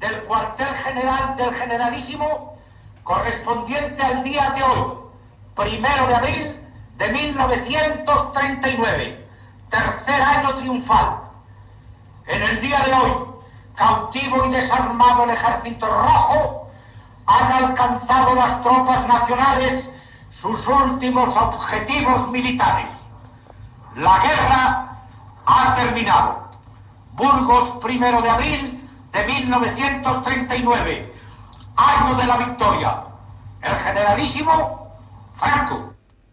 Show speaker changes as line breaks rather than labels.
del cuartel general del Generalísimo, correspondiente al día de hoy, 1 de abril de 1939, tercer año triunfal. En el día de hoy, cautivo y desarmado el Ejército Rojo, han alcanzado las tropas nacionales sus últimos objetivos militares. La guerra ha terminado. Burgos, 1 de abril de 1939, año de la victoria. El Generalísimo Franco.